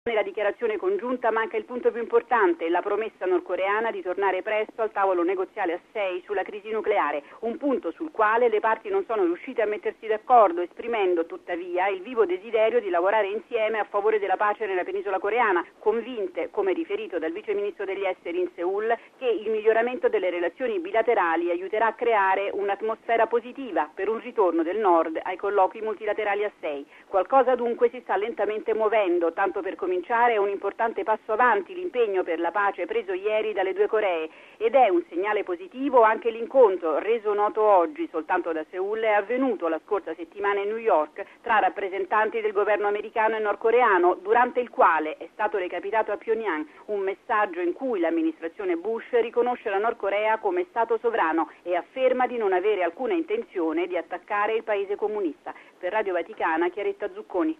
Nella dichiarazione congiunta manca il punto più importante, la promessa nordcoreana di tornare presto al tavolo negoziale a 6 sulla crisi nucleare, un punto sul quale le parti non sono riuscite a mettersi d'accordo, esprimendo tuttavia il vivo desiderio di lavorare insieme a favore della pace nella penisola coreana, convinte, come riferito dal vice ministro degli esteri in Seul, che il miglioramento delle relazioni bilaterali aiuterà a creare un'atmosfera positiva per un ritorno del Nord ai colloqui multilaterali a 6. Qualcosa dunque si sta lentamente muovendo, tanto per cominciare è un importante passo avanti l'impegno per la pace preso ieri dalle due Coree ed è un segnale positivo anche l'incontro reso noto oggi soltanto da Seul è avvenuto la scorsa settimana in New York tra rappresentanti del governo americano e nordcoreano, durante il quale è stato recapitato a Pyongyang un messaggio in cui l'amministrazione Bush riconosce la Nord Corea come Stato sovrano e afferma di non avere alcuna intenzione di attaccare il paese comunista. Per Radio Vaticana, Chiaretta Zucconi.